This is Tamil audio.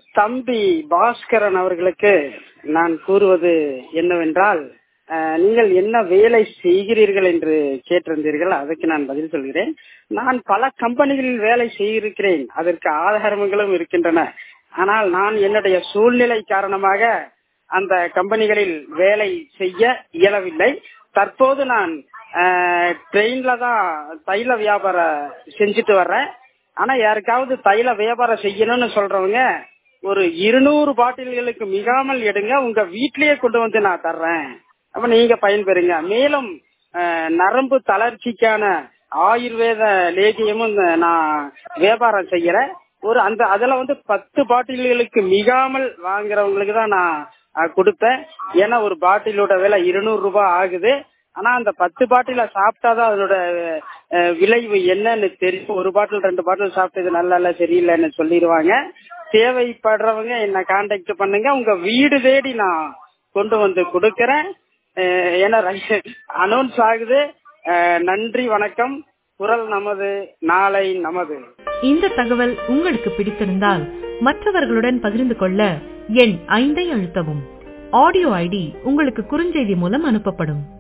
தம்பி பாஸ்கரன் அவர்களுக்கு நான் கூறுவது என்னவென்றால், நீங்கள் என்ன வேலை செய்கிறீர்கள் என்று கேட்டிருந்தீர்கள். அதுக்கு நான் பதில் சொல்கிறேன். நான் பல கம்பெனிகளில் வேலை செய்திருக்கிறேன். அதற்கு ஆதாரங்களும் இருக்கின்றன. ஆனால் நான் என்னுடைய சூழ்நிலை காரணமாக அந்த கம்பெனிகளில் வேலை செய்ய இயலவில்லை. தற்போது நான் ட்ரெயின்ல தான் தைல வியாபாரம் செஞ்சுட்டு வர்றேன். ஆனா யாருக்காவது தைல வியாபாரம் செய்யணும்னு சொல்றவங்க ஒரு 200 பாட்டில்களுக்கு மிகாமல் எடுங்க, உங்க வீட்லயே கொண்டு வந்து நான் தர்றேன், அப்ப நீங்க பயன்பெறுங்க. மேலும் நரம்பு தளர்ச்சிக்கான ஆயுர்வேத லேகியமும் நான் வியாபாரம் செய்யறேன். அதுல 10 பாட்டில்களுக்கு மிகாமல் வாங்குறவங்களுக்கு தான் நான் கொடுப்பேன். ஏன்னா ஒரு பாட்டிலோட விலை 200 ரூபாய் ஆகுது. ஆனா அந்த 10 பாட்டில சாப்பிட்டாதான் அதோட விளைவு என்னன்னு தெரியும். ஒரு பாட்டில் 2 பாட்டில் சாப்பிட்டது நல்லா இல்ல சரியில்லைன்னு சொல்லிடுவாங்க. தேவைப்படுறவங்க என்ன கான்டாக்ட் பண்ணுங்க, உங்க வீடு தேடி நான் கொண்டு வந்து கொடுக்கறேன். ஏன்னா அனௌன்ஸ் ஆகுது. நன்றி, வணக்கம். குரல் நமது, நாளை நமது. இந்த தகவல் உங்களுக்கு பிடித்திருந்தால் மற்றவர்களுடன் பகிர்ந்து கொள்ள எண் 5 அழுத்தவும். ஆடியோ ஐடி உங்களுக்கு குறுஞ்செய்தி மூலம் அனுப்பப்படும்.